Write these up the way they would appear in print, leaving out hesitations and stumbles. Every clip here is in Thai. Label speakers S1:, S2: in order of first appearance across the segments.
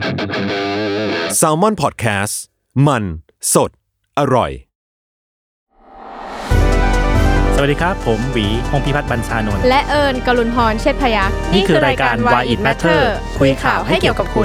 S1: Salmon Podcast มันสดอร่อย
S2: สวัสดีครับผมหวีพงษ์พิพัฒน์บัญชานนท์
S3: และเอิญกรุณพรเชษฐพยัคฆ์
S2: นี่คือรายการ Why It Matter คุยข่าวให้เกี่ยวกับคุณ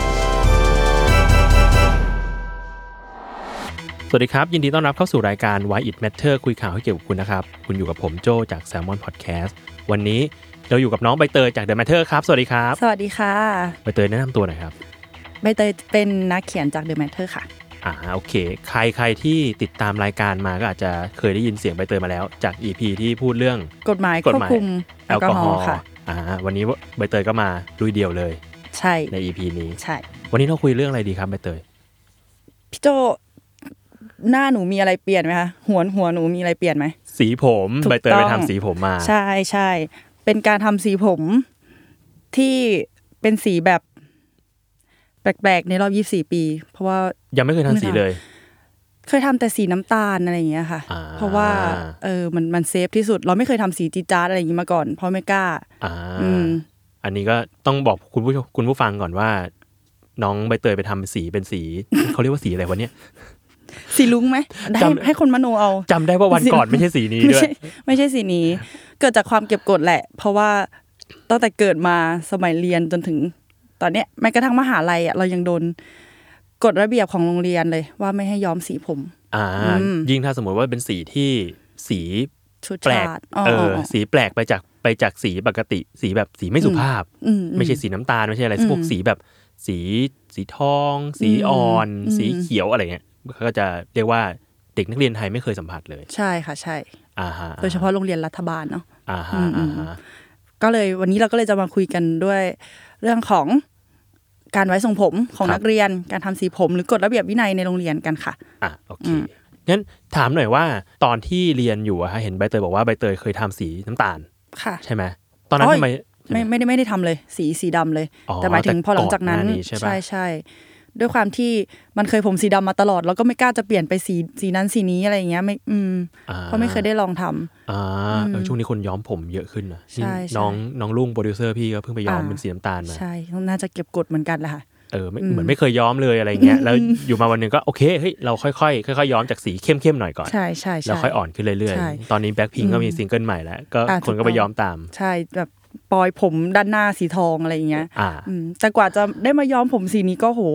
S2: สวัสดีครับยินดีต้อนรับเข้าสู่รายการ Why It Matter คุยข่าวให้เกี่ยวกับคุณนะครับคุณอยู่กับผมโจจาก Salmon Podcast วันนี้เราอยู่กับน้องใบเตยจาก The Matter ครับสวัสดีครับ
S4: สวัสดีค่ะ
S2: ใบเตยแนะนำตัวหน่อยครับ
S4: ใบเตยเป็นนักเขียนจาก The Matter ค่ะ
S2: โอเคใครที่ติดตามรายการมาก็อาจจะเคยได้ยินเสียงใบเตยมาแล้วจาก EP ที่พูดเรื่อง
S4: กฎหมายควบคุมแอลกอฮอล์ค่ะ
S2: วันนี้ใบเตยก็มาลุยเดี่ยวเลย
S4: ใช่
S2: ใน EP นี้
S4: ใช่
S2: วันนี้เราคุยเรื่องอะไรดีครับใบเตย
S4: พี่โจหน้าหนูมีอะไรเปลี่ยนไหมคะหัวหนูมีอะไรเปลี่ยนไหม
S2: สีผมใบเตยไปทำสีผมมา
S4: ใช่ใช่เป็นการทำสีผมที่เป็นสีแบบแปลกๆในรอบ24ปีเพราะว่า
S2: ยังไม่เคยทำสีเลย
S4: เคยทำแต่สีน้ำตาลอะไรอย่างเงี้ยค่ะเพราะว่ามันเซฟที่สุดเราไม่เคยทำสีจี๊ดๆอะไรอย่างงี้มาก่อนเพราะไม่กล้า
S2: อันนี้ก็ต้องบอกคุณผู้ฟังก่อนว่าน้องใบเตยไปทำสีเป็นสีเขาเรียกว่าสีอะไรวะเนี่ย
S4: สีลุ้งไหมให้คนมโนเอา
S2: จำได้ว่าวันก่อนไม่ใช่สีนี้ด้วย
S4: ไม่ใช่สีนี้เกิดจากความเก็บกดแหละเพราะว่าตั้งแต่เกิดมาสมัยเรียนจนถึงตอนเนี้ยแม้กระทั่งมหาลัยอ่ะเรายังโดนกฎระเบียบของโรงเรียนเลยว่าไม่ให้ย้อมสีผม
S2: ยิ่งถ้าสมมติว่าเป็นสีที่สีแปลกสีแปลกไปจากสีปกติสีแบบสีไม่สุภาพไม่ใช่สีน้ำตาลไม่ใช่อะไรพวกสีแบบสีทองสีอ่อนสีเขียวอะไรเงี้ยก็จะเรียกว่าเด็กนักเรียนไทยไม่เคยสัมผัสเลย
S4: ใช่ค่ะใช่โดยเฉพาะโรงเรียนรัฐบาลเนาะก็เลยวันนี้เราก็เลยจะมาคุยกันด้วยเรื่องของการไว้ทรงผมของนักเรียนการทำสีผมหรือกฎระเบียบวินัยในโรงเรียนกันค่ะ
S2: โอเคงั้นถามหน่อยว่าตอนที่เรียนอยู่เห็นใบเตยบอกว่าใบเตยเคยทำสีน้ำตาล
S4: ค่ะ
S2: ใช่ไหมตอนนั้นทำไม
S4: ไม่ได้ทำเลยสีดำเลยแต่หมายถึงพอหลังจากนั้นใช่ด้วยความที่มันเคยผมสีดำมาตลอดแล้วก็ไม่กล้าจะเปลี่ยนไปสีนั้นสีนี้อะไรอย่างเงี้ยไม่เพราะไม่เคยได้ลองทำ
S2: ช่วงนี้คนย้อมผมเยอะขึ้นนะน้องลุงโปรดิวเซอร์พี่ก็เพิ่งไปย้อมเป็นสีน้ำตาลมา
S4: ใช่น่าจะเก็บกดเหมือนกันแหละค่ะ
S2: เหมือนไม่เคยย้อมเลยอะไรเงี้ยแล้วอยู่มาวันนึงก็โอเคเฮ้ยเราค่อยๆย้อมจากสีเข้มๆหน่อยก่อน
S4: ใช่
S2: แล้วค่อยอ่อนขึ้นเรื่อยๆตอนนี้แบล็คพิงค์ก็มีซิงเกิลใหม่แล้วก็คนก็ไปย้อมตาม
S4: ใช่แบบปลอยผมด้านหน้าสีทองอะไรอย่างเงี้ยแต่กว่าจะได้มาย้อมผมสีนี้ก็โห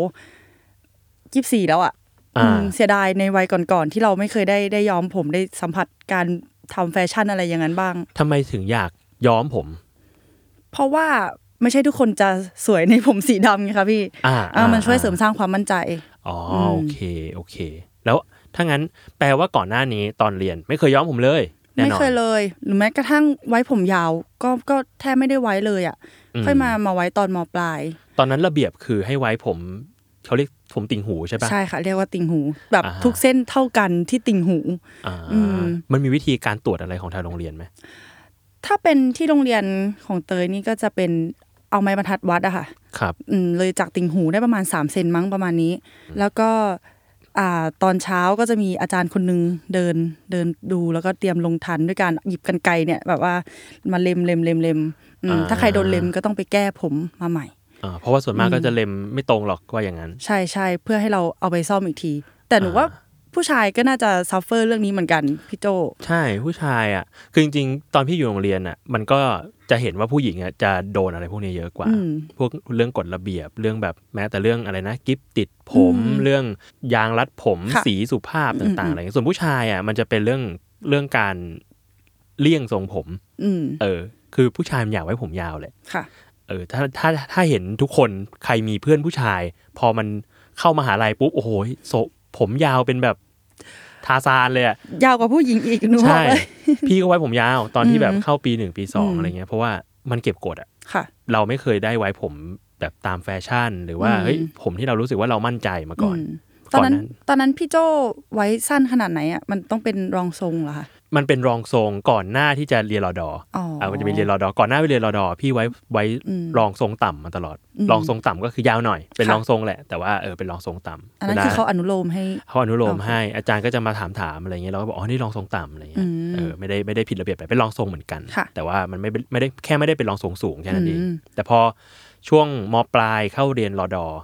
S4: 24แล้วอ่ะเสียดายในวัยก่อนๆที่เราไม่เคยได้ย้อมผมได้สัมผัสการทำแฟชั่นอะไรอย่างนั้นบ้าง
S2: ทำไมถึงอยากย้อมผม
S4: เพราะว่าไม่ใช่ทุกคนจะสวยในผมสีดำไงคะพี่มันช่วยเสริมสร้างความมั่นใจ
S2: โอเคแล้วถ้างั้นแปลว่าก่อนหน้านี้ตอนเรียนไม่เคยย้อมผมเลย
S4: ไม่เคยเลยหรือแม้กระทั่งไว้ผมยาวก็แทบไม่ได้ไว้เลยอ่ะค่อยมาไว้ตอนม.ปลาย
S2: ตอนนั้นระเบียบคือให้ไว้ผมเขาเรียกผมติ่งหูใช่ปะ
S4: ใช่ค่ะเรียกว่าติ่งหูแบบทุกเส้นเท่ากันที่ติ่งหู
S2: มันมีวิธีการตรวจอะไรของทางโรงเรียนไหม
S4: ถ้าเป็นที่โรงเรียนของเตยนี่ก็จะเป็นเอาไม้บรรทัดวัดอะค่ะ
S2: ครับ
S4: เลยจากติ่งหูได้ประมาณ3 เซนมั้งประมาณนี้แล้วก็ตอนเช้าก็จะมีอาจารย์คนนึงเดินดูแล้วก็เตรียมลงทันด้วยการหยิบกรรไกรเนี่ยแบบว่ามาเล็มถ้าใครโดนเล็มก็ต้องไปแก้ผมมาใหม่
S2: เพราะว่าส่วนมากก็จะเล็มไม่ตรงหรอกว่าอย่างนั้น
S4: ใช่เพื่อให้เราเอาไปซ่อมอีกทีแต่หนูว่าผู้ชายก็น่าจะซัฟเฟอร์เรื่องนี้เหมือนกันพี่โจ
S2: ใช่ผู้ชายคือจริงๆตอนพี่อยู่โรงเรียนมันก็จะเห็นว่าผู้หญิงจะโดนอะไรพวกนี้เยอะกว่าพวกเรื่องกฎระเบียบเรื่องแบบแม้แต่เรื่องอะไรนะกิ๊บติดผมเรื่องยางรัดผมสีสุภาพต่างๆอะไรส่วนผู้ชายมันจะเป็นเรื่องการเลี่ยงทรงผมคือผู้ชายมันอยากไว้ผมยาวเลย
S4: ค่ะ
S2: ถ้าเห็นทุกคนใครมีเพื่อนผู้ชายพอมันเข้ามหาลัยปุ๊บโอ้โหผมยาวเป็นแบบทาซานเลย
S4: ยาวกว่าผู้หญิงอีกหนูบอกเลย
S2: พี่ก็ไว้ผมยาวตอนที่แบบเข้าปี1ปี2อะไรเงี้ยเพราะว่ามันเก็บกด
S4: ค่ะ
S2: เราไม่เคยได้ไว้ผมแบบตามแฟชั่นหรือว่าเฮ้ยผมที่เรารู้สึกว่าเรามั่นใจมาก่อน
S4: ตอนนั้นพี่โจไว้สั้นขนาดไหนมันต้องเป็นรองทรงเหรอคะ
S2: มันเป็นรองทรงก่อนหน้าที่จะเรียนรดมันจะมีเรียนรดก่อนหน้าไปเรียนรดพี่ไว้รองทรงต่ำมาตลอดรองทรงต่ำก็คือยาวหน่อยเป็นรองทรงแหละแต่ว่าเป็นรองทรงต่ำ
S4: อันนั้นคือเขาอนุโลมให้
S2: อาจารย์ก็จะมาถามอะไรเงี้ยเราก็บอกนี่รองทรงต่ำอะไรเงี้ยไม่ได้ผิดระเบียบเป็นรองทรงเหมือนกันแต่ว่ามันไม่ได้แค่ไม่ได้เป็นรองทรงสูงแค่นั้นเองแต่พอช่วงม.ปลายเข้าเรียนรด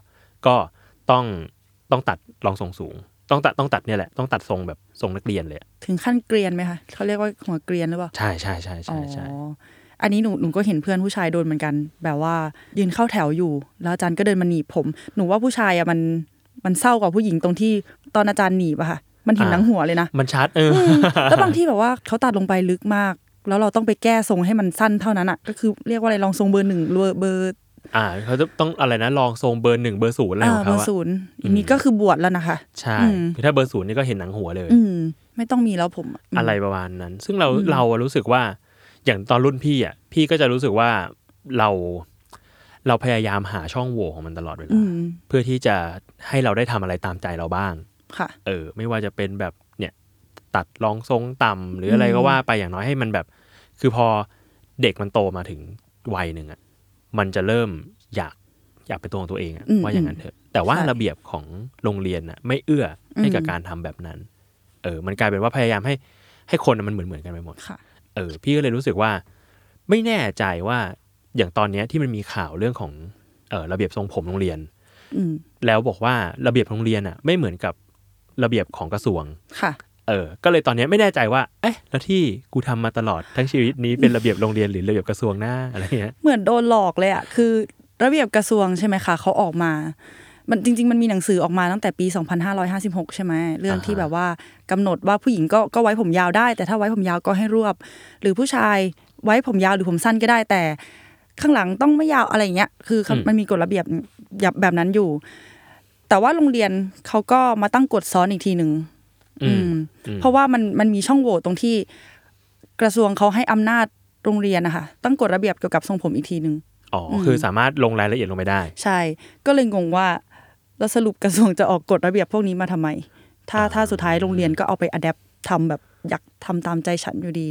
S2: ก็ต้องตัดรองทรงสูงต้องตัดเนี่ยแหละต้องตัดทรงแบบทรงนักเรียนเลย
S4: ถึงขั้นเกรียนไหมคะเขาเรียกว่าหัวเกรียนหรือเปล่า
S2: ใช่ใช่ใช่ใช่ใช่
S4: อันนี้หนูก็เห็นเพื่อนผู้ชายโดนเหมือนกันแบบว่ายืนเข้าแถวอยู่แล้วอาจารย์ก็เดินมาหนีบผมหนูว่าผู้ชายอะมันเศร้ากว่าผู้หญิงตรงที่ตอนอาจารย์หนีบอะค่ะมันเห็นหนังหัวเลยนะ
S2: มันชัด
S4: แล้วบางที่แบบว่าเขาตัดลงไปลึกมากแล้วเราต้องไปแก้ทรงให้มันสั้นเท่านั้นอะก็คือเรียกว่าอะไรลองทรงเบอร์ 1เบอร์
S2: เขาจะต้องอะไรนะลองทรงเบอร์ 1เบอร์ 0อะไรของเขา
S4: เบอร์ 0อันนี้ก็คือบวชแล้วนะคะ
S2: ใช่คือถ้าเบอร์ 0นี่ก็เห็นหนังหัวเลย
S4: ไม่ต้องมีแล้วผม
S2: อะไรประมาณนั้นซึ่งเรารู้สึกว่าอย่างตอนรุ่นพี่อ่ะพี่ก็จะรู้สึกว่าเราพยายามหาช่องโหว่ของมันตลอดเวลาเพื่อที่จะให้เราได้ทำอะไรตามใจเราบ้าง
S4: ค่ะ
S2: ไม่ว่าจะเป็นแบบเนี่ยตัดรองทรงต่ำหรืออะไรก็ว่าไปอย่างน้อยให้มันแบบคือพอเด็กมันโตมาถึงวัยนึงอ่ะมันจะเริ่มอยากเป็นตัวของตัวเองอ่ะว่าอย่างนั้นเถอะแต่ว่าระเบียบของโรงเรียนน่ะไม่เอื้อให้กับการทำแบบนั้นมันกลายเป็นว่าพยายามให้คนมันเหมือนกันไปหมดพี่ก็เลยรู้สึกว่าไม่แน่ใจว่าอย่างตอนนี้ที่มันมีข่าวเรื่องของระเบียบทรงผมโรงเรียนแล้วบอกว่าระเบียบโรงเรียนอ่ะไม่เหมือนกับระเบียบของกระทรวง
S4: ค่ะ
S2: ก็เลยตอนนี้ไม่แน่ใจว่าแล้วที่กูทำมาตลอดทั้งชีวิตนี้เป็นระเบียบโรงเรียนหรือระเบียบกระทรวงหน้าอะไรเงี้ย
S4: เหมือนโดนหลอกเลยอ่ะคือระเบียบกระทรวงใช่ไหมคะเขาออกมามันจริงๆมันมีหนังสือออกมาตั้งแต่ปี2556ใช่ไหมเรื่องที่แบบว่ากำหนดว่าผู้หญิงก็ไว้ผมยาวได้แต่ถ้าไว้ผมยาวก็ให้รวบหรือผู้ชายไว้ผมยาวหรือผมสั้นก็ได้แต่ข้างหลังต้องไม่ยาวอะไรอย่างเงี้ยคือมันมีกฎระเบียบแบบนั้นอยู่แต่ว่าโรงเรียนเขาก็มาตั้งกฎซ้อนอีกทีนึงเพราะว่ามันมีช่องโหว่ตรงที่กระทรวงเขาให้อำนาจโรงเรียนนะคะตั้งกฎระเบียบเกี่ยวกับทรงผมอีกทีนึง
S2: คือสามารถลงรายละเอียดลงไปได้
S4: ใช่ก็เลยงงว่าแล้วสรุปกระทรวงจะออกกฎระเบียบพวกนี้มาทำไมถ้าสุดท้ายโรงเรียนก็เอาไปอะแดปทำแบบอยากทำตามใจฉันอยู่ดี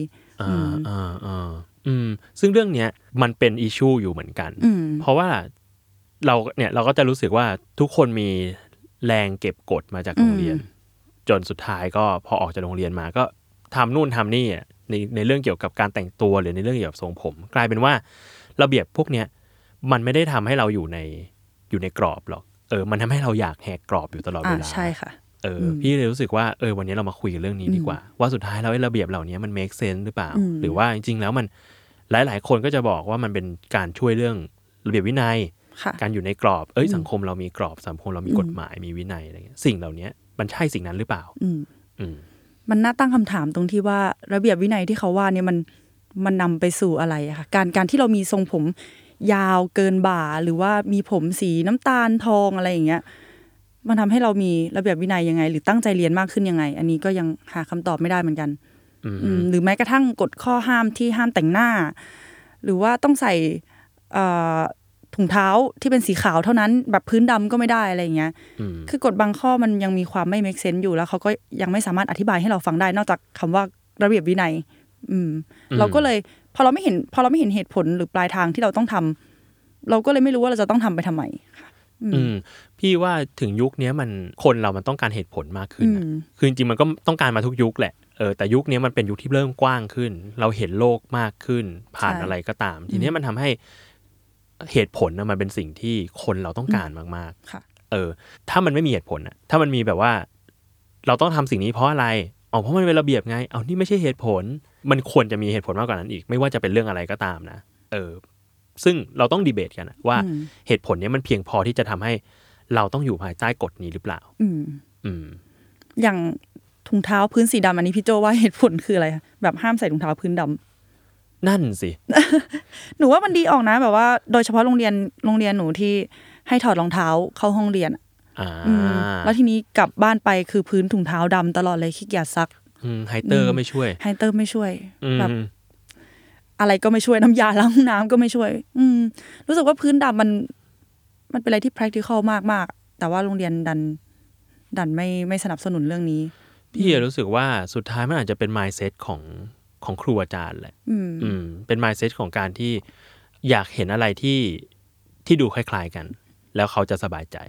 S2: ซึ่งเรื่องเนี้ยมันเป็นอิชชูอยู่เหมือนกันเพราะว่าเราก็จะรู้สึกว่าทุกคนมีแรงเก็บกดมาจากโรงเรียนจนสุดท้ายก็พอออกจากโรงเรียนมาก็ทำนู่นทำนี่ในเรื่องเกี่ยวกับการแต่งตัวหรือในเรื่องเกี่ยวกับทรงผมกลายเป็นว่าระเบียบพวกเนี้ยมันไม่ได้ทำให้เราอยู่ในกรอบหรอกมันทำให้เราอยากแหกกรอบอยู่ตลอดเวลา
S4: ใช่ค่ะ
S2: พี่เลยรู้สึกว่าวันนี้เรามาคุยกันเรื่องนี้ดีกว่าว่าสุดท้ายแล้วระเบียบเหล่านี้มัน make sense หรือเปล่าหรือว่าจริงๆแล้วมันหลายๆคนก็จะบอกว่ามันเป็นการช่วยเรื่องระเบียบวินัยการอยู่ในกรอบสังคมเรามีกรอบสังคมเรามีกฎหมายมีวินัยอะไรเงี้ยสิ่งเหล่านี้มันใช่สิ่งนั้นหรือเปล่า
S4: มันน่าตั้งคำถามตรงที่ว่าระเบียบวินัยที่เขาว่าเนี่ยมันนำไปสู่อะไรอะค่ะการที่เรามีทรงผมยาวเกินบ่าหรือว่ามีผมสีน้ำตาลทองอะไรอย่างเงี้ยมันทำให้เรามีระเบียบวินัยยังไงหรือตั้งใจเรียนมากขึ้นยังไงอันนี้ก็ยังหาคำตอบไม่ได้เหมือนกันหรือแม้กระทั่งกฎข้อห้ามที่ห้ามแต่งหน้าหรือว่าต้องใส่ถุงเท้าที่เป็นสีขาวเท่านั้นแบบพื้นดำก็ไม่ได้อะไรอย่างเงี้ยคือกฎบางข้อมันยังมีความไม่ make sense อยู่แล้วเขาก็ยังไม่สามารถอธิบายให้เราฟังได้นอกจากคำว่าระเบียบวินัยเราก็เลยพอเราไม่เห็นเหตุผลหรือปลายทางที่เราต้องทำเราก็เลยไม่รู้ว่าเราจะต้องทำไปทำไม
S2: พี่ว่าถึงยุคนี้คนเรามันต้องการเหตุผลมากขึ้นคือจริงๆมันก็ต้องการมาทุกยุคแหละแต่ยุคนี้มันเป็นยุคที่เริ่มกว้างขึ้นเราเห็นโลกมากขึ้นผ่านอะไรก็ตามทีนี้มันทำให้เหตุผลมันเป็นสิ่งที่คนเราต้องการมากๆถ้ามันไม่มีเหตุผลถ้ามันมีแบบว่าเราต้องทำสิ่งนี้เพราะอะไรเพราะมันเป็นระเบียบไงนี่ไม่ใช่เหตุผลมันควรจะมีเหตุผลมากกว่านั้นอีกไม่ว่าจะเป็นเรื่องอะไรก็ตามนะซึ่งเราต้องดีเบตกันว่าเหตุผลนี้มันเพียงพอที่จะทำให้เราต้องอยู่ภายใต้กฎนี้หรือเปล่า
S4: อย่างถุงเท้าพื้นสีดำอันนี้พี่โจว่าเหตุผลคืออะไรแบบห้ามใส่ถุงเท้าพื้นดำ
S2: นั่นสิ
S4: หนูว่ามันดีออกนะแบบว่าโดยเฉพาะโรงเรียนหนูที่ให้ถอดรองเท้าเข้าห้องเรียนแล้วทีนี้กลับบ้านไปคือพื้นถุงเท้าดำตลอดเลยขี้เกียจซัก
S2: ไฮเตอร์ก็ไม่ช่วย
S4: แบบอะไรก็ไม่ช่วยน้ำยาล้างห้องน้ำก็ไม่ช่วยรู้สึกว่าพื้นดำมันเป็นอะไรที่ practical มากๆแต่ว่าโรงเรียนดันไม่สนับสนุนเรื่องนี้
S2: พี่รู้สึกว่าสุดท้ายมันอาจจะเป็น mindset ของครูอาจารย์แหละเป็น mindset ของการที่อยากเห็นอะไรที่ดูคล้ายๆกันแล้วเขาจะสบายใจ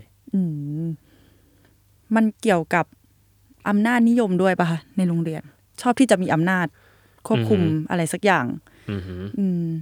S4: มันเกี่ยวกับอำนาจนิยมด้วยป่ะคะในโรงเรียนชอบที่จะมีอำนาจควบคุมอะไรสักอย่าง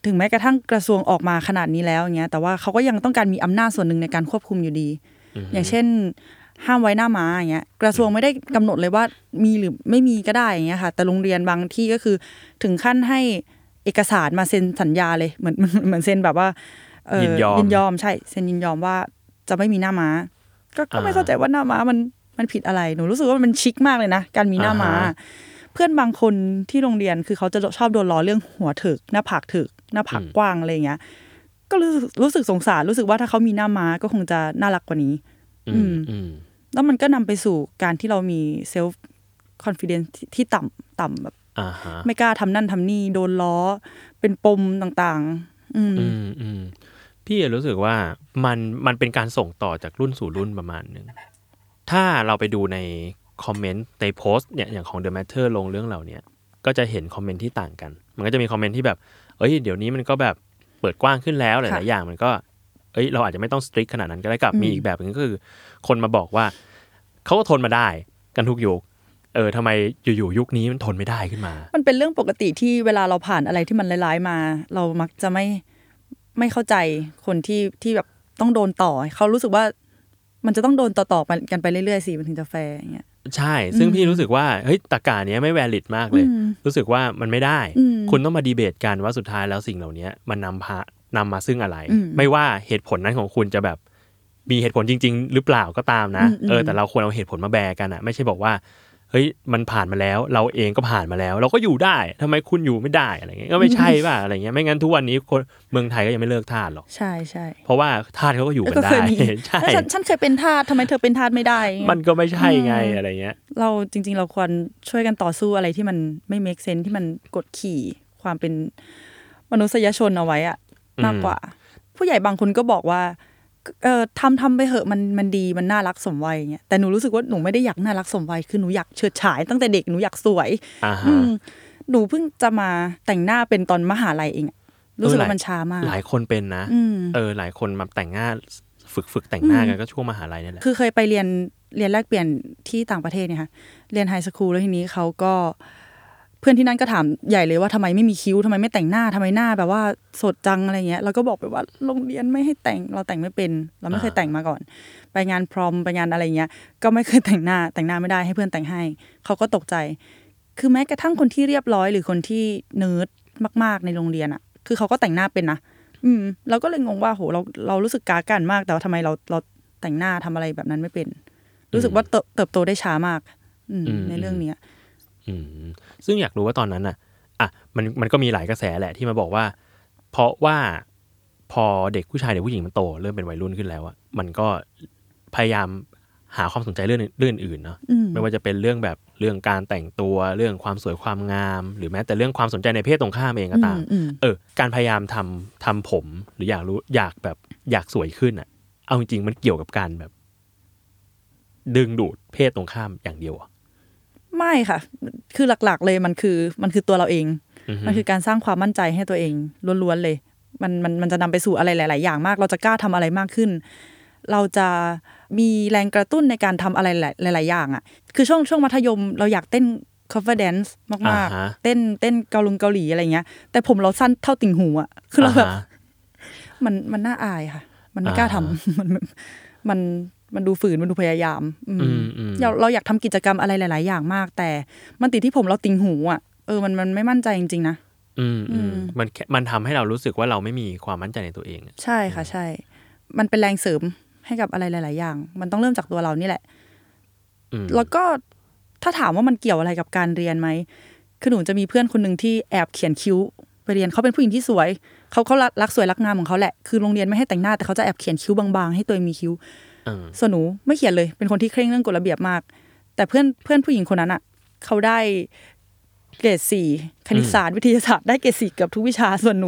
S4: ถึงแม้กระทั่งกระทรวงออกมาขนาดนี้แล้วอย่างเงี้ยแต่ว่าเขาก็ยังต้องการมีอำนาจส่วนหนึ่งในการควบคุมอยู่ดีอย่างเช่นห้ามไว้หน้าม้าอย่างเงี้ยกระทรวงไม่ได้กำหนดเลยว่ามีหรือไม่มีก็ได้อย่างเงี้ยค่ะแต่โรงเรียนบางที่ก็คือถึงขั้นให้เอกสารมาเซ็นสัญญาเลยเหมือนเซ็นแบบว่ายินยอมใช่เซ็นยินยอมว่าจะไม่มีหน้าม้าก็ไม่เข้าใจว่าหน้าม้ามันผิดอะไรหนูรู้สึกว่ามันชิคมากเลยนะการมีหน้าม้าเพื่อนบางคนที่โรงเรียนคือเขาจะชอบโดนล้อเรื่องหัวถึกหน้าผากถึกหน้าผากกว้างอะไรอย่างเงี้ยก็รู้สึกสงสารรู้สึกว่าถ้าเขามีหน้าม้าก็คงจะน่ารักกว่านี้แล้วมันก็นำไปสู่การที่เรามีเซลฟ์คอนฟิเดนซ์ที่ต่ำแบบไม่กล้าทำนั่นทำนี่โดนล้อเป็นปมต่าง
S2: ๆพี่รู้สึกว่ามันเป็นการส่งต่อจากรุ่นสู่รุ่นประมาณนึงถ้าเราไปดูในคอมเมนต์ในโพสต์เนี่ยอย่างของ The Matter ลงเรื่องเหล่านี้ก็จะเห็นคอมเมนต์ที่ต่างกันมันก็จะมีคอมเมนต์ที่แบบเดี๋ยวนี้มันก็แบบเปิดกว้างขึ้นแล้วหลายๆอย่างมันก็เราอาจจะไม่ต้องสตริกขนาดนั้นก็ได้กับมีอีกแบบนึงก็คือคนมาบอกว่าเขาก็ทนมาได้กันทุกยุคทำไมอยู่ๆยุคนี้มันทนไม่ได้ขึ้นมา
S4: มันเป็นเรื่องปกติที่เวลาเราผ่านอะไรที่มันร้ายๆมาเรามักจะไม่เข้าใจคนที่แบบต้องโดนต่อเขารู้สึกว่ามันจะต้องโดนต่อๆกันไปเรื่อยๆสิมันถึงจะแฟร์อย่างเงี้ย
S2: ใช่ซึ่งพี่รู้สึกว่าตรรกะเนี้ยไม่แวลิดมากเลยรู้สึกว่ามันไม่ได้คุณต้องมาดีเบตกันว่าสุดท้ายแล้วสิ่งเหล่านี้มันนำมาซึ่งอะไรไม่ว่าเหตุผลนั้นของคุณจะแบบมีเหตุผลจริงๆหรือเปล่าก็ตามนะแต่เราควรเอาเหตุผลมาแบกกันอ่ะไม่ใช่บอกว่ามันผ่านมาแล้วเราเองก็ผ่านมาแล้วเราก็อยู่ได้ทำไมคุณอยู่ไม่ได้อะไรเงี้ยก็ไม่ใช่ป่ะอะไรเงี้ยไม่งั้นทุกวันนี้คนเมืองไทยก็ยังไม่เลิกทาสหรอก
S4: ใช่ใช่
S2: เพราะว่าทาสเขาก็อยู่กันได้
S4: ใช่ฉันเคยเป็นทาสทำไมเธอเป็นทาสไม่ได้
S2: มันก็ไม่ใช่ไงอะไรเงี้ย
S4: เราจริงๆเราควรช่วยกันต่อสู้อะไรที่มันไม่ make sense ที่มันกดขี่ความเป็นมนุษยชนเอาไว้อะมากกว่าผู้ใหญ่บางคนก็บอกว่าทำไปเหอะมันดีมันน่ารักสมวัยเงี้ยแต่หนูรู้สึกว่าหนูไม่ได้อยากน่ารักสมวัยคือหนูอยากเฉิดฉายตั้งแต่เด็กหนูอยากสวยหนูเพิ่งจะมาแต่งหน้าเป็นตอนมหาลัยเองรู้สึกว่ามันช้ามาก
S2: หลายคนเป็นนะหลายคนมาแต่งหน้าฝึกแต่งหน้ากันก็ช่วงมหาลัยนี่แหละ
S4: คือเคยไปเรียนแลกเปลี่ยนที่ต่างประเทศเนี่ยค่ะเรียนไฮสคูลแล้วทีนี้เขาก็เพื่อนที่นั่นก็ถามใหญ่เลยว่าทำไมไม่มีคิ้วทำไมไม่แต่งหน้าทำไมหน้าแบบว่าสดจังอะไรเงี้ยเราก็บอกไปว่าโรงเรียนไม่ให้แต่งเราแต่งไม่เป็นเราไม่เคยแต่งมาก่อนไปงานพรอมไปงานอะไรเงี้ยก็ไม่เคยแต่งหน้าไม่ได้ให้เพื่อนแต่งให้เขาก็ตกใจคือแม้กระทั่งคนที่เรียบร้อยหรือคนที่เนิร์ดมากๆในโรงเรียนอ่ะคือเขาก็แต่งหน้าเป็นนะเราก็เลยงงว่าโหเรารู้สึกกากันมากแต่ว่าทำไมเราแต่งหน้าทำอะไรแบบนั้นไม่เป็นรู้สึกว่าเติบโตได้ช้ามากในเรื่องนี้
S2: ซึ่งอยากรู้ว่าตอนนั้นมันก็มีหลายกระแสแหละที่มาบอกว่าเพราะว่าพอเด็กผู้ชายเด็กผู้หญิงมันโตเริ่มเป็นวัยรุ่นขึ้นแล้วมันก็พยายามหาความสนใจเรื่องอื่นเนาะไม่ว่าจะเป็นเรื่องการแต่งตัวเรื่องความสวยความงามหรือแม้แต่เรื่องความสนใจในเพศตรงข้ามเองก็ตามการพยายามทำผมหรืออยากสวยขึ้นเอาจริงๆมันเกี่ยวกับการแบบดึงดูดเพศตรงข้ามอย่างเดียว
S4: ไม่ค่ะคือหลักๆเลยมันคือตัวเราเองมันคือการสร้างความมั่นใจให้ตัวเองล้วนๆเลยมันจะนำไปสู่อะไรหลายๆอย่างมากเราจะกล้าทำอะไรมากขึ้นเราจะมีแรงกระตุ้นในการทำอะไรหลายๆอย่างคือช่วงมัธยมเราอยากเต้น cover dance มากๆเต้นเกาหลีอะไรเงี้ยแต่ผมเราสั้นเท่าติ่งหูคือเราแบบมันน่าอายค่ะมันไม่กล้าทำมันดูฝืนมันดูพยายามเราอยากทำกิจกรรมอะไรหลายๆอย่างมากแต่มันติดที่ผมเราติ่งหูมันไม่มั่นใจจริงๆนะ
S2: มันทำให้เรารู้สึกว่าเราไม่มีความมั่นใจในตัวเอง
S4: ใช่ค่ะใช่มันเป็นแรงเสริมให้กับอะไรหลายๆอย่างมันต้องเริ่มจากตัวเรานี่แหละแล้วก็ถ้าถามว่ามันเกี่ยวอะไรกับการเรียนไหมคือหนูจะมีเพื่อนคนนึงที่แอบเขียนคิ้วไปเรียนเขาเป็นผู้หญิงที่สวยเขารักสวยรักงามของเขาแหละคือโรงเรียนไม่ให้แต่งหน้าแต่เขาจะแอบเขียนคิ้วบางๆให้ตัวเองมีคิ้วส่วนหนูไม่เขียนเลยเป็นคนที่เคร่งเรื่องกฎระเบียบมากแต่เพื่อนผู้หญิงคนนั้นเขาได้เกรด4คณิตศาสตร์วิทยาศาสตร์ได้เกรด4เกือบทุกวิชาส่วนหนู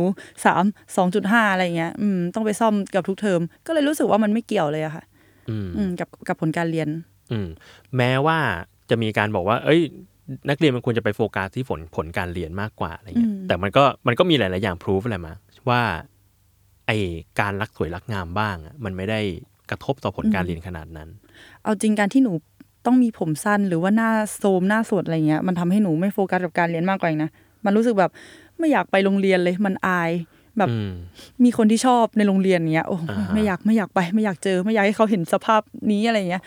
S4: 3 2.5 อะไรเงี้ยต้องไปซ่อมเกือบทุกเทอมก็เลยรู้สึกว่ามันไม่เกี่ยวเลยอะค่ะกับผลการเรียน
S2: แม้ว่าจะมีการบอกว่านักเรียนมันควรจะไปโฟกัสที่ผลการเรียนมากกว่าอะไรเงี้ยแต่มันก็มีหลายๆอย่างพิสูจอะไรมาว่าไอการรักสวยรักงามบ้างมันไม่ได้กระทบต่อผลการเรียนขนาดนั้น
S4: เอาจริงการที่หนูต้องมีผมสั้นหรือว่าหน้าโทรมหน้าสดอะไรเงี้ยมันทำให้หนูไม่โฟกัสกับการเรียนมากกว่านะมันรู้สึกแบบไม่อยากไปโรงเรียนเลยมันอายแบบมีคนที่ชอบในโรงเรียนเงี้ยโอ้ไม่อยากไปไม่อยากเจอไม่อยากให้เขาเห็นสภาพนี้อะไรเงี้ย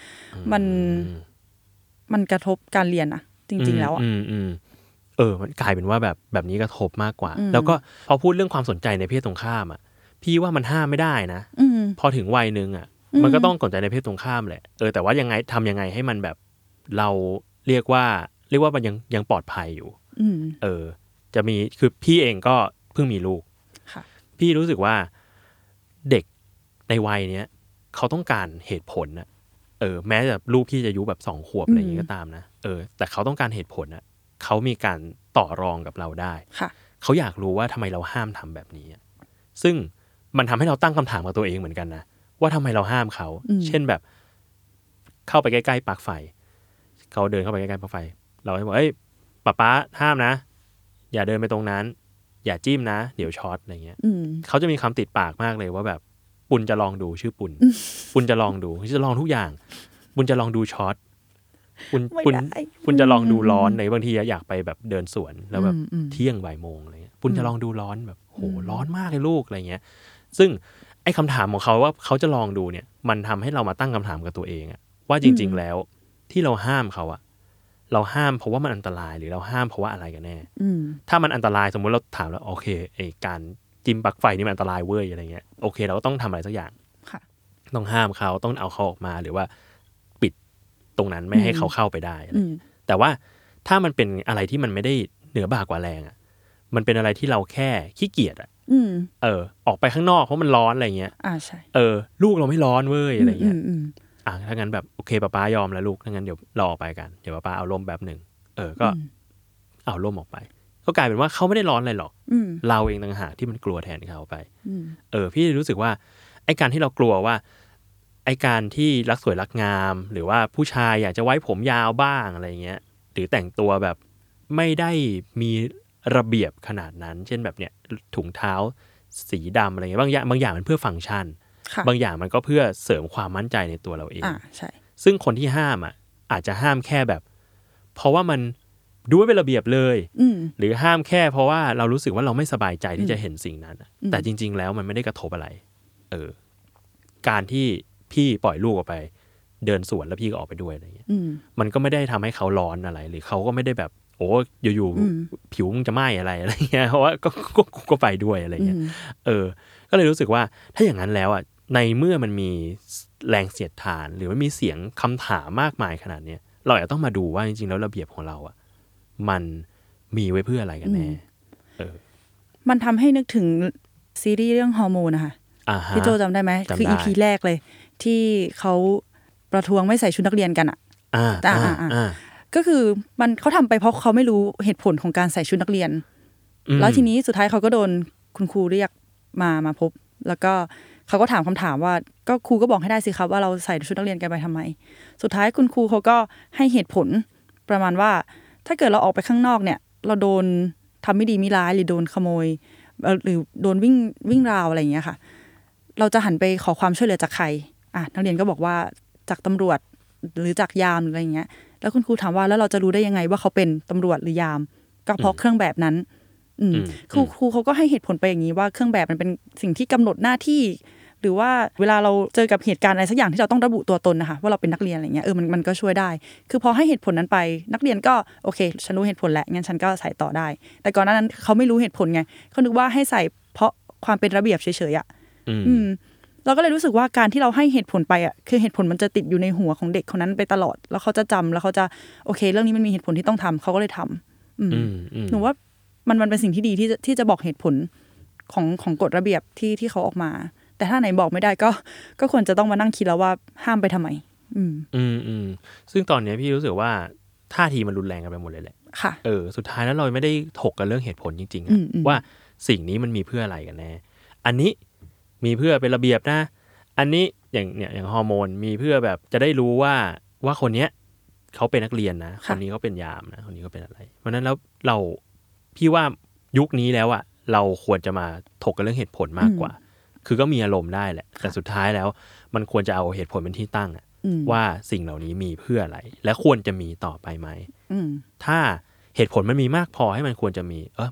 S4: มันกระทบการเรียนอะจริงๆแล้วอะ
S2: มันกลายเป็นว่าแบบนี้กระทบมากกว่าแล้วก็พอพูดเรื่องความสนใจในเพศตรงข้ามอ่ะพี่ว่ามันห้ามไม่ได้นะพอถึงวัยนึงอ่ะมันก็ต้องสนใจในเพศตรงข้ามแหละแต่ว่ายังไงทำยังไงให้มันแบบเราเรียกว่ามันยังปลอดภัยอยู่จะมีคือพี่เองก็เพิ่งมีลูกพี่รู้สึกว่าเด็กในวัยเนี้ยเขาต้องการเหตุผลนะแม้แต่ลูกพี่จะอายุแบบ2 ขวบอะไรอย่างงี้ก็ตามนะแต่เขาต้องการเหตุผลนะเขามีการต่อรองกับเราได้เขาอยากรู้ว่าทำไมเราห้ามทำแบบนี้ซึ่งมันทำให้เราตั้งคำถามกับตัวเองเหมือนกันนะว่าทำไมเราห้ามเขาเช่นแบบเข้าไปใกล้ๆปลั๊กไฟเขาเดินเข้าไปใกล้ๆปลั๊กไฟเราให้บอกป๊าห้ามนะอย่าเดินไปตรงนั้นอย่าจิ้มนะเดี๋ยวช็อตอะไรเงี้ยเขาจะมีคำติดปากมากเลยว่าแบบปุณจะลองดูชื่อปุณจะลองดูจะลองทุกอย่างปุณจะลองดูช็อตปุณจะลองดูร้อนในบางทีอยากไปแบบเดินสวนแล้วแบบเที่ยงบ่ายโมงอะไรเงี้ยปุณจะลองดูร้อนแบบโหร้อนมากเลยลูกอะไรเงี้ยซึ่งไอ้คำถามของเขาว่าเขาจะลองดูเนี่ยมันทำให้เรามาตั้งคำถามกับตัวเองอะว่าจริงๆแล้วที่เราห้ามเขาอะเราห้ามเพราะว่ามันอันตรายหรือเราห้ามเพราะว่าอะไรกันแน่ถ้ามันอันตรายสมมุติเราถามแล้วโอเคไอ้การจิ้มปลั๊กไฟนี่มันอันตรายเว้ยอะไรเงี้ยโอเคเราก็ต้องทำอะไรสักอย่างต้องห้ามเขาต้องเอาเขาออกมาหรือว่าปิดตรงนั้นไม่ให้เขาเข้าไปได้แต่ว่าถ้ามันเป็นอะไรที่มันไม่ได้เหนือบ่ากว่าแรงอะมันเป็นอะไรที่เราแค่ขี้เกียจอะออกไปข้างนอกเพราะมันร้อนอะไรเงี้ย
S4: ใช่
S2: ลูกเราไม่ร้อนเว้ยอะไรเงี้ยถ้างั้นแบบโอเคป๊ายอมแล้วลูกถ้างั้นเดี๋ยวเราออกไปกันเดี๋ยวป๊าเอาร่มแบบนึงก็เอาร่มออกไปก็กลายเป็นว่าเขาไม่ได้ร้อนอะไรหรอกเราเองต่างหากที่มันกลัวแทนเขาไปพี่รู้สึกว่าไอ้การที่เรากลัวว่าไอ้การที่รักสวยรักงามหรือว่าผู้ชายอยากจะไว้ผมยาวบ้างอะไรเงี้ยหรือแต่งตัวแบบไม่ได้มีระเบียบขนาดนั้นเช่นแบบเนี้ยถุงเท้าสีดำอะไรเงี้ยบางอย่างมันเพื่อฟังก์ชันบางอย่างมันก็เพื่อเสริมความมั่นใจในตัวเราเอง
S4: ใช่
S2: ซึ่งคนที่ห้ามอาจจะห้ามแค่แบบเพราะว่ามันดูไม่เป็นระเบียบเลยหรือห้ามแค่เพราะว่าเรารู้สึกว่าเราไม่สบายใจที่จะเห็นสิ่งนั้นแต่จริงๆแล้วมันไม่ได้กระทบอะไรการที่พี่ปล่อยลูกออกไปเดินสวนแล้วพี่ก็ออกไปด้วยอะไรเงี้ยมันก็ไม่ได้ทำให้เขาร้อนอะไรหรือเขาก็ไม่ได้แบบโอ้อยู่ๆผิวมึงจะไหม้อะไรเงี้ยเพราะว่าก็ไปด้วยอะไรเงี้ยก็เลยรู้สึกว่าถ้าอย่างนั้นแล้วในเมื่อมันมีแรงเสียดทานหรือมันมีเสียงคำถามมากมายขนาดนี้เราอาจจะต้องมาดูว่าจริงๆแล้วระเบียบของเรามันมีไว้เพื่ออะไรกันแน่
S4: มันทำให้นึกถึงซีรีส์เรื่องฮอร์โมนนะคะพี่โจจำได้ไหมคือ EP แรกเลยที่เขาประท้วงไม่ใส่ชุดนักเรียนกันก็คือมันเขาทำไปเพราะเขาไม่รู้เหตุผลของการใส่ชุดนักเรียนแล้วทีนี้สุดท้ายเขาก็โดนคุณครูเรียกมาพบแล้วก็เขาก็ถามคำถามว่าก็ครูก็บอกให้ได้สิครับว่าเราใส่ชุดนักเรียนกันไปทำไมสุดท้ายคุณครูเขาก็ให้เหตุผลประมาณว่าถ้าเกิดเราออกไปข้างนอกเนี่ยเราโดนทำไม่ดีไม่ร้ายหรือโดนขโมยหรือโดนวิ่งราวอะไรอย่างเงี้ยค่ะเราจะหันไปขอความช่วยเหลือจากใครนักเรียนก็บอกว่าจากตำรวจหรือจากยามหรืออะไรอย่างเงี้ยแล้วคุณครูถามว่าแล้วเราจะรู้ได้ยังไงว่าเขาเป็นตำรวจหรือยามก็เพราะเครื่องแบบนั้นครูเขาก็ให้เหตุผลไปอย่างนี้ว่าเครื่องแบบมันเป็นสิ่งที่กำหนดหน้าที่หรือว่าเวลาเราเจอกับเหตุการณ์อะไรสักอย่างที่เราต้องระบุตัวตนนะคะว่าเราเป็นนักเรียนอะไรเงี้ยมันก็ช่วยได้คือพอให้เหตุผลนั้นไปนักเรียนก็โอเคฉันรู้เหตุผลแล้วงั้นฉันก็ใส่ต่อได้แต่ก่อนหน้านั้นเขาไม่รู้เหตุผลไงเขานึกว่าให้ใส่เพราะความเป็นระเบียบเฉยๆเราก็เลยรู้สึกว่าการที่เราให้เหตุผลไปคือเหตุผลมันจะติดอยู่ในหัวของเด็กคนนั้นไปตลอดแล้วเขาจะจำแล้วเขาจะโอเคเรื่องนี้มันมีเหตุผลที่ต้องทำเขาก็เลยทำหนูว่ามันเป็นสิ่งที่ดีที่จะบอกเหตุผลของกฎระเบียบที่เขาออกมาแต่ถ้าไหนบอกไม่ได้ก็ควรจะต้องมานั่งคิดแล้วว่าห้ามไปทำไม
S2: ซึ่งตอนนี้พี่รู้สึกว่าท่าทีมันรุนแรงกันไปหมดเลยแหละ
S4: ค่ะ
S2: สุดท้ายแล้วเราไม่ได้ถกกันเรื่องเหตุผลจริงๆว่าสิ่งนี้มันมีเพื่ออะไรกันแน่อันนี้มีเพื่อเป็นระเบียบนะอันนี้อย่างฮอร์โมนมีเพื่อแบบจะได้รู้ว่าคนเนี้ยเขาเป็นนักเรียนนะคนนี้เขาเป็นยามนะคนนี้เขาเป็นอะไรเพราะนั้นแล้วพี่ว่ายุคนี้แล้วเราควรจะมาถกกันเรื่องเหตุผลมากกว่าคือก็มีอารมณ์ได้แหละแต่สุดท้ายแล้วมันควรจะเอาเหตุผลเป็นที่ตั้งว่าสิ่งเหล่านี้มีเพื่ออะไรและควรจะมีต่อไปไหมถ้าเหตุผลมันมีมากพอให้มันควรจะมีมัน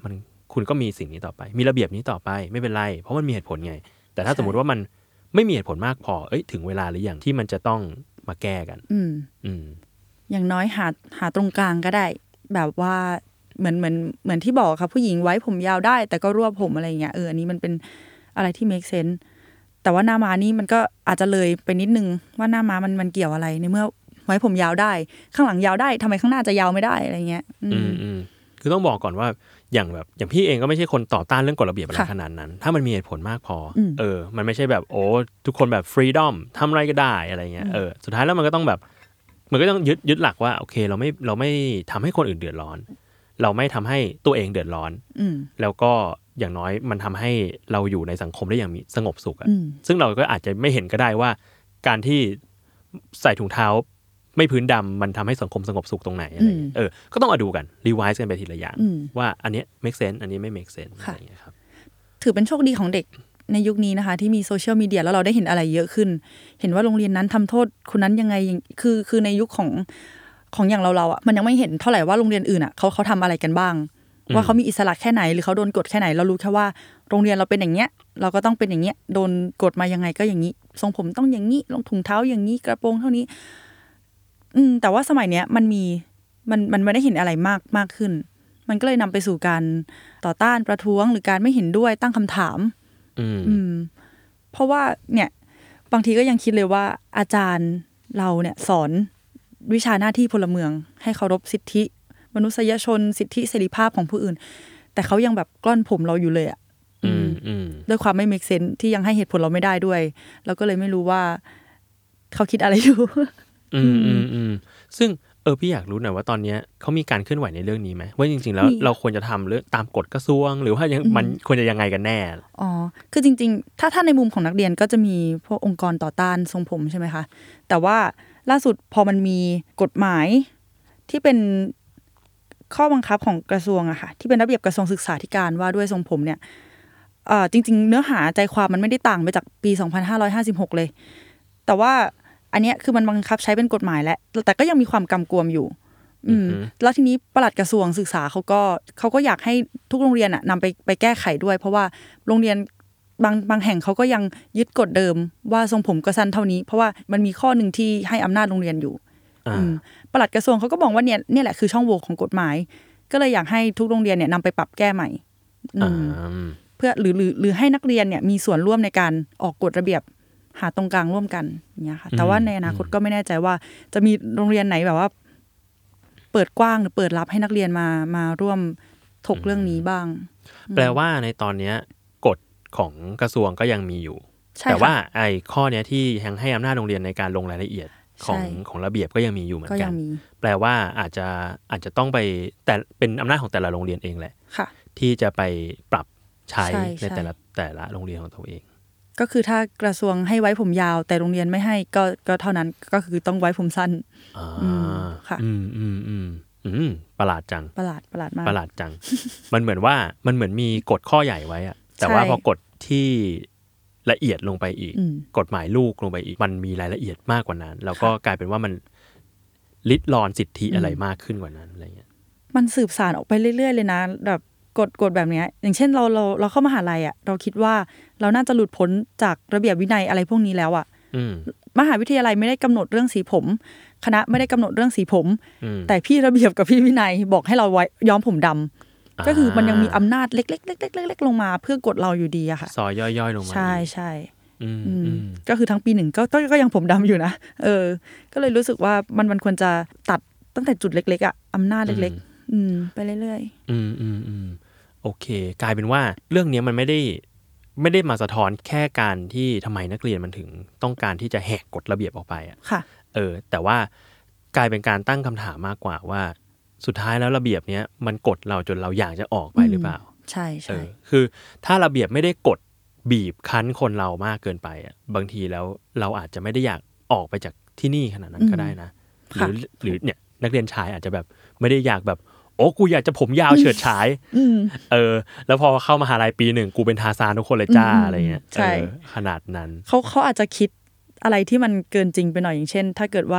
S2: คุณก็มีสิ่งนี้ต่อไปมีระเบียบนี้ต่อไปไม่เป็นไรเพราะมันมีเหตุผลไงแต่ถ้าสมมติว่ามันไม่มีเหตุผลมากพอถึงเวลาหรือยังที่มันจะต้องมาแก้กัน
S4: อย่างน้อยหาตรงกลางก็ได้แบบว่าเหมือนที่บอกครับผู้หญิงไว้ผมยาวได้แต่ก็รวบผมอะไรเงี้ยอันนี้มันเป็นอะไรที่ make sense แต่ว่าหน้าม้านี่มันก็อาจจะเลยไปนิดนึงว่าหน้าม้ามันเกี่ยวอะไรในเมื่อไว้ผมยาวได้ข้างหลังยาวได้ทำไมข้างหน้าจะยาวไม่ได้อะไรเงี้ย
S2: คือต้องบอกก่อนว่าอย่างพี่เองก็ไม่ใช่คนต่อต้านเรื่องกฎระเบียบอะไรขนาดนั้นถ้ามันมีเหตุผลมากพอมันไม่ใช่แบบโอ้ทุกคนแบบ freedom ทำอะไรก็ได้อะไรเงี้ยสุดท้ายแล้วมันก็ต้องแบบมันก็ต้องยึดหลักว่าโอเคเราไม่ทำให้คนอื่นเดือดร้อนเราไม่ทำให้ตัวเองเดือดร้อนแล้วก็อย่างน้อยมันทำให้เราอยู่ในสังคมได้อย่างมีสงบสุขซึ่งเราก็อาจจะไม่เห็นก็ได้ว่าการที่ใส่ถุงเท้าไม่พื้นดำมันทำให้สังคมสงบสุขตรงไหนอะไรก็ต้องมาดูกันรีไวซ์กันไปทีละอย่างว่าอันนี้ make sense อันนี้ไม่ make sense อะไรอย่างเงี้ยครับ
S4: ถือเป็นโชคดีของเด็กในยุคนี้นะคะที่มีโซเชียลมีเดียแล้วเราได้เห็นอะไรเยอะขึ้นเห็นว่าโรงเรียนนั้นทำโทษคนนั้นยังไงคือในยุคของอย่างเราอ่ะมันยังไม่เห็นเท่าไหร่ว่าโรงเรียนอื่นอ่ะเขาทำอะไรกันบ้างว่าเขามีอิสระแค่ไหนหรือเขาโดนกดแค่ไหนเรารู้แค่ว่าโรงเรียนเราเป็นอย่างเงี้ยเราก็ต้องเป็นอย่างเงี้ยโดนกดมายังไงก็อย่างนี้ทรงผมต้องอย่างนี้รองถุงเท้าอย่างนี้กระโปรงเท่านี้แต่ว่าสมัยเนี้ยมันไม่ได้เห็นอะไรมากขึ้นมันก็เลยนำไปสู่การต่อต้านประท้วงหรือการไม่เห็นด้วยตั้งคำถามเพราะว่าเนี่ยบางทีก็ยังคิดเลยว่าอาจารย์เราเนี่ยสอนวิชาหน้าที่พลเมืองให้เคารพสิทธิมนุษยชนสิทธิเสรีภาพของผู้อื่นแต่เขายังแบบกล้อนผมเราอยู่เลยอ่ะด้วยความไม่ make sense ที่ยังให้เหตุผลเราไม่ได้ด้วยเราก็เลยไม่รู้ว่าเขาคิดอะไรอยู่
S2: ซึ่งพี่อยากรู้หน่อยว่าตอนนี้เขามีการเคลื่อนไหวในเรื่องนี้ไหมว่าจริงๆแล้วเราควรจะทำเรื่องตามกฎกระทรวงหรือว่ามันควรจะยังไงกันแน่
S4: คือจริงๆถ้าในมุมของนักเรียนก็จะมีพวกองค์กรต่อต้านทรงผมใช่ไหมคะแต่ว่าล่าสุดพอมันมีกฎหมายที่เป็นข้อบังคับของกระทรวงอะค่ะที่เป็นระเบียบกระทรวงศึกษาธิการว่าด้วยทรงผมเนี่ยจริงๆเนื้อหาใจความมันไม่ได้ต่างไปจากปี2556เลยแต่ว่าอันนี้คือมันบังคับใช้เป็นกฎหมายแล้วแต่ก็ยังมีความกำกวมอยู่แล้วทีนี้ปลัดกระทรวงศึกษาเขาก็อยากให้ทุกโรงเรียนนำไปแก้ไขด้วยเพราะว่าโรงเรียนบางแห่งเขาก็ยังยึดกฎเดิมว่าทรงผมก็สั้นเท่านี้เพราะว่ามันมีข้อหนึ่งที่ให้อำนาจโรงเรียนอยู่ปลัดกระทรวงเขาก็บอกว่าเนี่ยแหละคือช่องโหว่ของกฎหมายก็เลยอยากให้ทุกโรงเรียนเนี่ยนำไปปรับแก้ใหม่เพื่อหรือให้นักเรียนเนี่ยมีส่วนร่วมในการออกกฎระเบียบหาตรงกลางร่วมกันอย่างเงี้ยค่ะแต่ว่าในอนาคตก็ไม่แน่ใจว่าจะมีโรงเรียนไหนแบบว่าเปิดกว้างหรือเปิดรับให้นักเรียนมาร่วมถกเรื่องนี้บ้าง
S2: แปลว่าในตอนนี้กฎของกระทรวงก็ยังมีอยู่แต่ว่าไอ้ข้อนี้ที่ยังให้อำนาจโรงเรียนในการลงรายละเอียดของระเบียบก็ยังมีอยู่เหมือนกันแปลว่าอาจจะต้องไปแต่เป็นอำนาจของแต่ละโรงเรียนเองแหละที่จะไปปรับใช้ในแต่ละโรงเรียนของตัวเอง
S4: ก็คือถ้ากระทรวงให้ไว้ผมยาวแต่โรงเรียนไม่ให้ก็เท่านั้นก็คือต้องไว้ผมสั้นค่ะ
S2: ประหลาดจัง
S4: ประหลาดมาก
S2: ประหลาดจัง มันเหมือนมีกฎข้อใหญ่ไว้อะแต่ว่าพอกฎที่ละเอียดลงไปอีกกฎหมายลูกลงไปอีกมันมีรายละเอียดมากกว่านั้นแล้วก็กลายเป็นว่ามันลิดรอนสิทธิอะไรมากขึ้นกว่านั้นอะไรเงี้ย
S4: มันสืบสานออกไปเรื่อยๆเลยนะแบบกฎแบบนี้อย่างเช่นเราเข้ามหาลัยอ่ะเราคิดว่าเราน่าจะหลุดพ้นจากระเบียบวินัยอะไรพวกนี้แล้วอ่ะมหาวิทยาลัยไม่ได้กำหนดเรื่องสีผมคณะไม่ได้กำหนดเรื่องสีผมแต่พี่ระเบียบกับพี่วินัยบอกให้เราไว้ย้อมผมดำก็คือมันยังมีอำนาจเล็กๆลงมาเพื่อกดเราอยู่ดีอะค่ะ
S2: ซอยย่อยๆลงมา
S4: ใช่ก็คือทั้งปีหนึ่งก็ยังผมดำอยู่นะก็เลยรู้สึกว่ามันควรจะตัดตั้งแต่จุดเล็กๆอ่ะอำนาจเล็กๆไปเรื่อย
S2: ๆโอเคกลายเป็นว่าเรื่องนี้มันไม่ได้มาสะท้อนแค่การที่ทำไมนักเรียนมันถึงต้องการที่จะแหกกฎระเบียบออกไปอ่ะ
S4: ค่ะ
S2: แต่ว่ากลายเป็นการตั้งคำถามมากกว่าว่าสุดท้ายแล้วระเบียบเนี้ยมันกดเราจนเราอยากจะออกไปหรือเปล่า
S4: ใช่
S2: คือถ้าระเบียบไม่ได้กดบีบคั้นคนเรามากเกินไปอ่ะบางทีแล้วเราอาจจะไม่ได้อยากออกไปจากที่นี่ขนาดนั้นก็ได้นะหรือเนี่ยนักเรียนชายอาจจะแบบไม่ได้อยากแบบโอ้กูอยากจะผมยาวเฉิดฉายแล้วพอเข้ามหาลัยปีหนึ่งกูเป็นทาซานทุกคนเลยจ้าอะไรเงี้ยขนาดนั้น
S4: เขาอาจจะคิดอะไรที่มันเกินจริงไปหน่อยอย่างเช่นถ้าเกิดว่า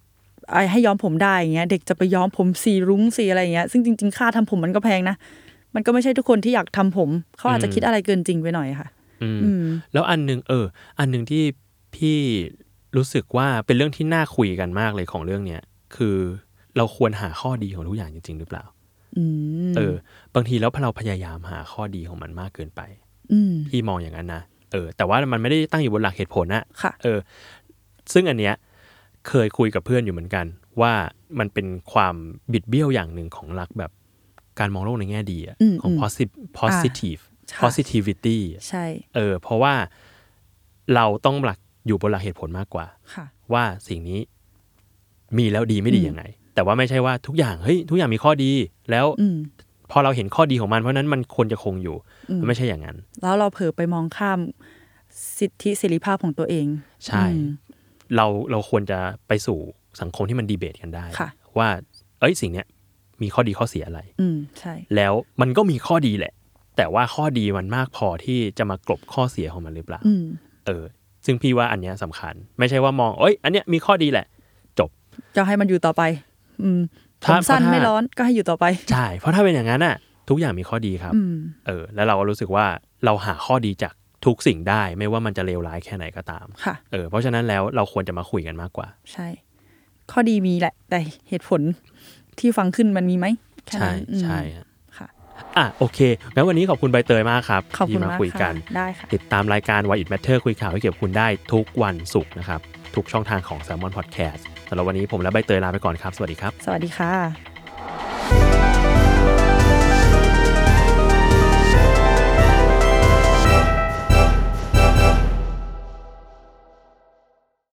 S4: ให้ย้อมผมได้อย่างเงี้ยเด็กจะไปย้อมผมสีรุ้งสีอะไรอย่างเงี้ยซึ่งจริงๆค่าทำผมมันก็แพงนะมันก็ไม่ใช่ทุกคนที่อยากทำผมเขาอาจจะคิดอะไรเกินจริงไปหน่อยค่ะ
S2: แล้วอันนึงอันนึงที่พี่รู้สึกว่าเป็นเรื่องที่น่าคุยกันมากเลยของเรื่องเนี้ยคือเราควรหาข้อดีของทุกอย่างจริงๆหรือเปล่าบางทีแล้วเราพยายามหาข้อดีของมันมากเกินไปพี่มองอย่างนั้นนะแต่ว่ามันไม่ได้ตั้งอยู่บนหลักเหตุผลนะซึ่งอันเนี้ยเคยคุยกับเพื่อนอยู่เหมือนกันว่ามันเป็นความบิดเบี้ยวอย่างหนึ่งของหลักแบบการมองโลกในแง่ดีของ positivity
S4: ใช่
S2: เพราะว่าเราต้องหลักอยู่บนหลักเหตุผลมากกว่าว่าสิ่งนี้มีแล้วดีไม่ดียังไงแต่ว่าไม่ใช่ว่าทุกอย่างทุกอย่างมีข้อดีแล้วพอเราเห็นข้อดีของมันเพราะนั้นมันควรจะคงอยู่มันไม่ใช่อย่างนั้น
S4: แล้วเราเผลอไปมองข้ามสิทธิเสรีภาพของตัวเอง
S2: ใช่เราควรจะไปสู่สังคมที่มันดีเบตกันได้ว่าสิ่งเนี้ยมีข้อดีข้อเสียอะไร
S4: ใช่
S2: แล้วมันก็มีข้อดีแหละแต่ว่าข้อดีมันมากพอที่จะมากลบข้อเสียของมันหรือเปล่าซึ่งพี่ว่าอันเนี้ยสำคัญไม่ใช่ว่ามองอันเนี้ยมีข้อดีแหละจบ
S4: จะให้มันอยู่ต่อไปผมสั้นไม่ร้อนก็ให้อยู่ต่อไป
S2: ใช่เพราะถ้าเป็นอย่างนั้นน่ะทุกอย่างมีข้อดีครับแล้วเราก็รู้สึกว่าเราหาข้อดีจากทุกสิ่งได้ไม่ว่ามันจะเลวร้ายแค่ไหนก็ตาม
S4: ค่ะ
S2: เพราะฉะนั้นแล้วเราควรจะมาคุยกันมากกว่า
S4: ใช่ข้อดีมีแหละแต่เหตุผลที่ฟังขึ้นมันมีไหม
S2: ใช่ใช่
S4: ค่ะ
S2: โอเคงั้นวันนี้ขอบคุณใบเตยมากครับที่มาคุยกัน
S4: ได้ค่ะ
S2: ติดตามรายการ Why It Matter คุยข่าวให้เกี่ยวกับคุณได้ทุกวันศุกร์นะครับทุกช่องทางของ Salmon Podcast สำหรับวันนี้ผมและใบเตยลาไปก่อนครับสวัสดีครับ
S4: สวัสดีค่ะ